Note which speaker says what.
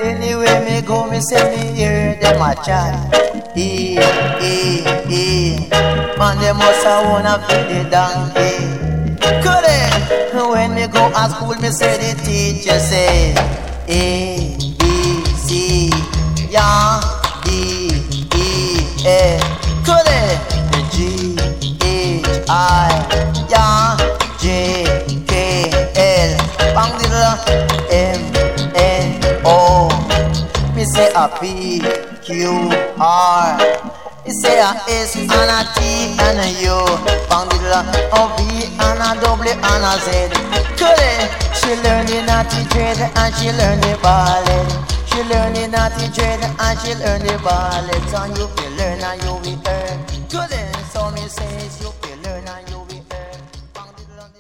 Speaker 1: Anywhere me go, me say me hear them a chat. E. Man, they must have wanna feed the donkey. Correct. When me go to school, me say the teacher say A, B, C, yeah, D, E, F. Correct. G, H, I, yeah, J, K, L. Bang the M, N, O. Me say a P, Q, R. Me say a S and a T and a U. Bang the V and a W and a Z. Correct. She learn the naughty trade and she learn the ballet. She learn the naughty trade and she learn the ballet. And you will learn and you will earn. Correct. So me says you will learn and you